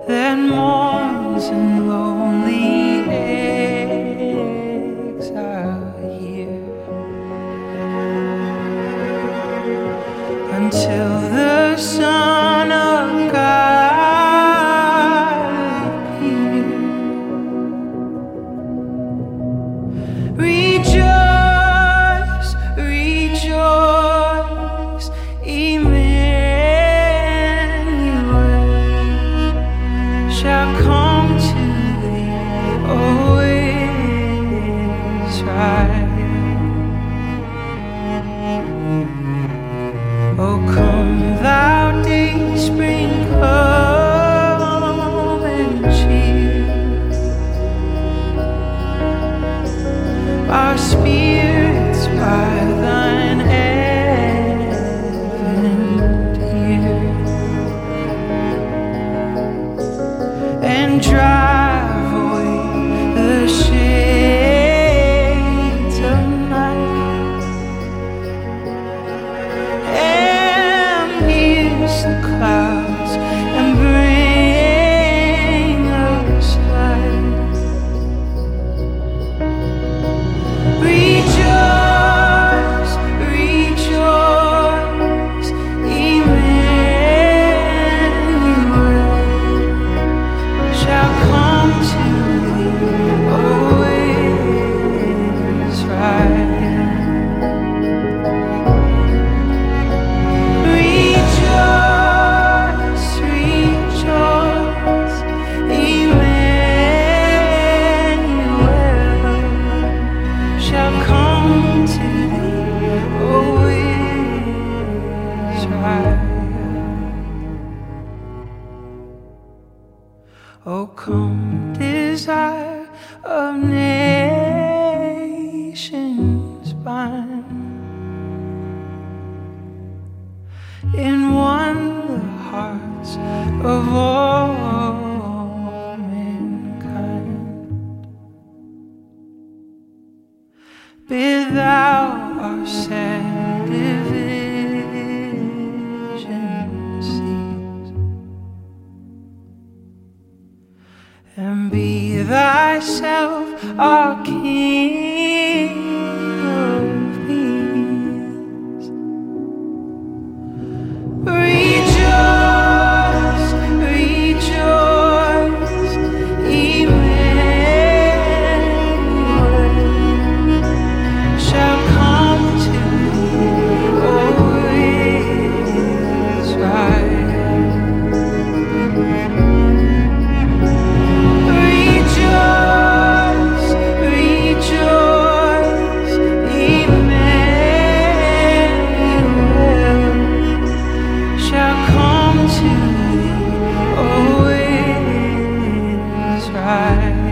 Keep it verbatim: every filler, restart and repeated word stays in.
that mourns in lonely exile here until the Son of God appear. Rejoice, rejoice, Emmanuel shall come to thee, O Israel. O come thou dayspring, come and cheer our spirits by thine advent here, and drive away the shades of night, and pierce the clouds and bring us light. Rejoice, rejoice, Emmanuel shall come to thee, O Israel. Rejoice, rejoice, Emmanuel shall come to thee, O Israel. O come, desire of nations bind, in one the hearts of all mankind. Bid thou our sad division cease, and be thyself our King of peace. Rejoice, rejoice, Emmanuel shall come to thee, O Israel. Rejoice, rejoice, Emmanuel shall come to thee, O Israel.